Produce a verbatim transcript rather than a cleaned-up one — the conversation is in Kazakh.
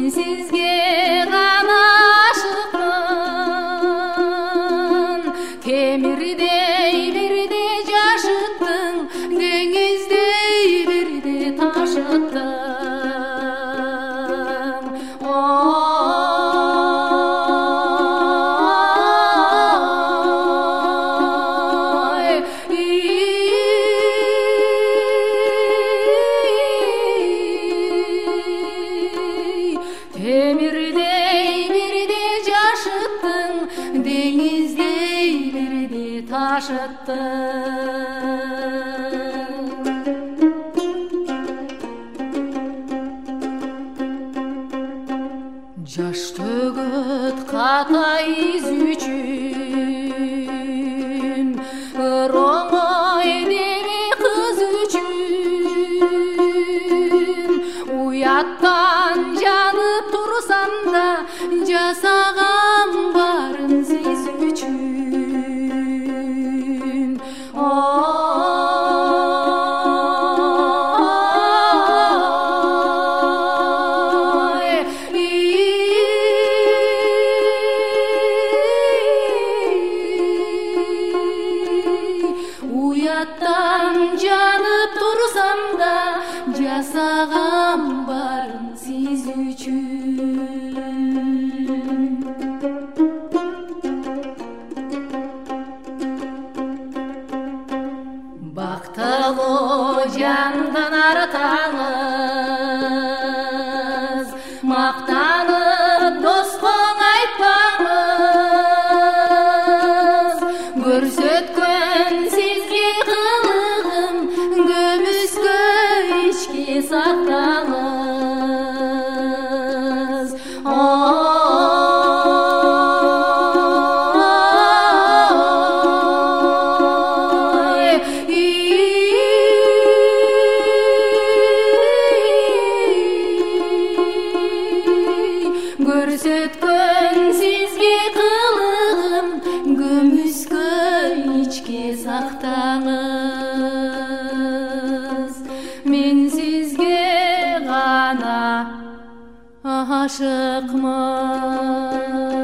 sizge gana aşıkmın. Kemirdeylerdi jaşıttın, dengizdeylerde taşıttın. Temirdeylerdi jaşıttın, dengizdeylerde taşıttın. Жаш төгөт ката из үчүн, ыраңай деме кыз үчүн. Уяттан жанып турсам да, жасагам барын сиз үчүн. Уяттан жанып турсам да, жасагам барын сиз үчүн. Бактылуу жандан артаңыз, мактанып доскоң айтпаңыз. Көрсөткөн сизге кылыгым, көмүскө ички сактаңыз. Көрсөткөн сизге кылыгым, көмүскө ички сактаңыз. Мен сизге гана ашыкмын.